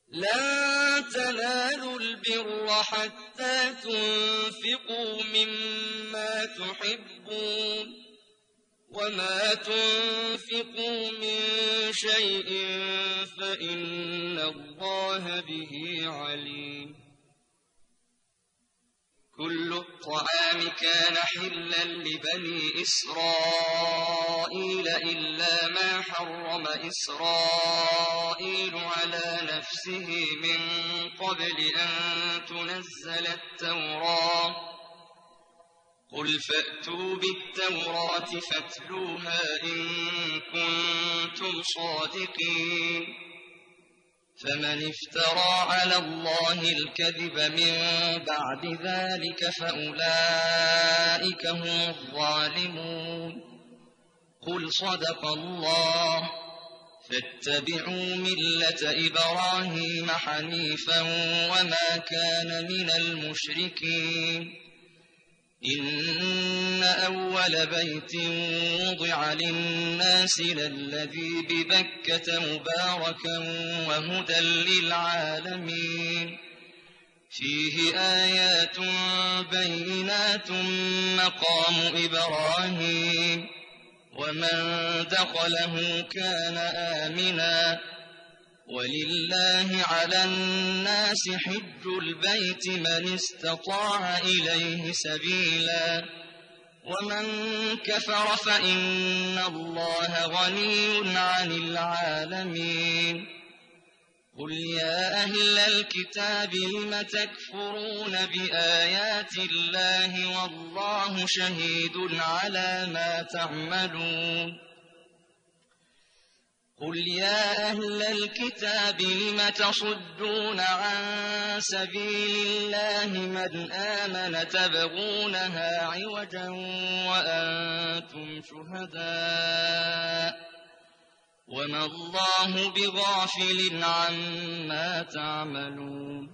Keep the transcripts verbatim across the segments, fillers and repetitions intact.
لن تنالوا البر حتى تنفقوا مما تحبون وما تنفقوا من شيء فإن الله به عليم. كل الطعام كان حلا لبني إسرائيل إلا ما حرم إسرائيل على نفسه من قبل أن تنزل التوراة. قل فأتوا بالتوراة فاتلوها إن كنتم صادقين. فمن افترى على الله الكذب من بعد ذلك فأولئك هم الظالمون. قل صدق الله فاتبعوا ملة إبراهيم حنيفا وما كان من المشركين. إن أول بيت وضع للناس للذي ببكة مباركا وهدى للعالمين. فيه آيات بينات مقام إبراهيم ومن دخله كان آمنا. ولله على الناس حج البيت من استطاع إليه سبيلا ومن كفر فإن الله غني عن العالمين. قل يا أهل الكتاب لم تكفرون بآيات الله والله شهيد على ما تعملون. قل يا أهل الكتاب لم تصدون عن سبيل الله من آمن تبغونها عوجا وأنتم شهداء وما الله بغافل عما تعملون.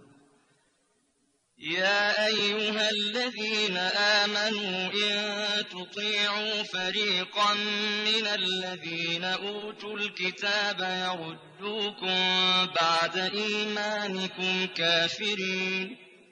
يا أيها الذين آمنوا إن تطيعوا فريقا من الذين أوتوا الكتاب يردوكم بعد إيمانكم كافرين.